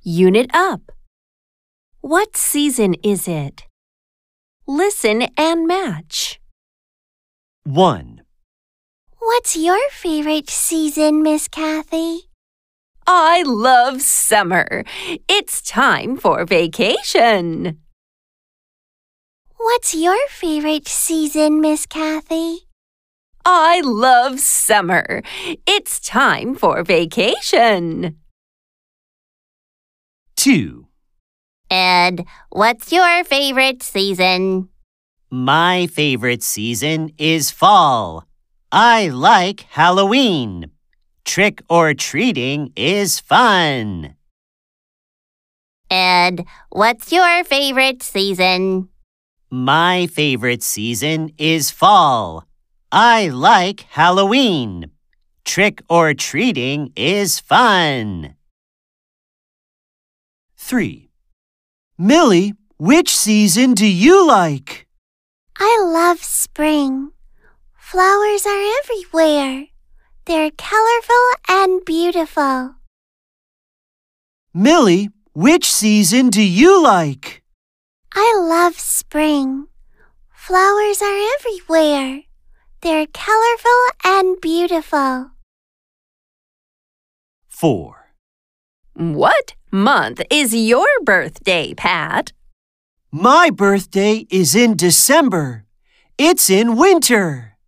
Unit up. What season is it? Listen and match. 1. What's your favorite season, Miss Kathy? I love summer. It's time for vacation. What's your favorite season, Miss Kathy? I love summer. It's time for vacation. 2. Ed, what's your favorite season? My favorite season is fall. I like Halloween. Trick or treating is fun. Ed, what's your favorite season? My favorite season is fall. I like Halloween. Trick or treating is fun. 3. Millie, which season do you like? I love spring. Flowers are everywhere. They're colorful and beautiful. Millie, which season do you like? I love spring. Flowers are everywhere. They're colorful and beautiful. 4. What month is your birthday, Pat? My birthday is in December. It's in winter.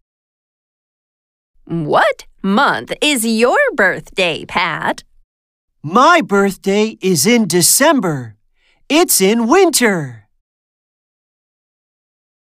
What month is your birthday, Pat? My birthday is in December. It's in winter.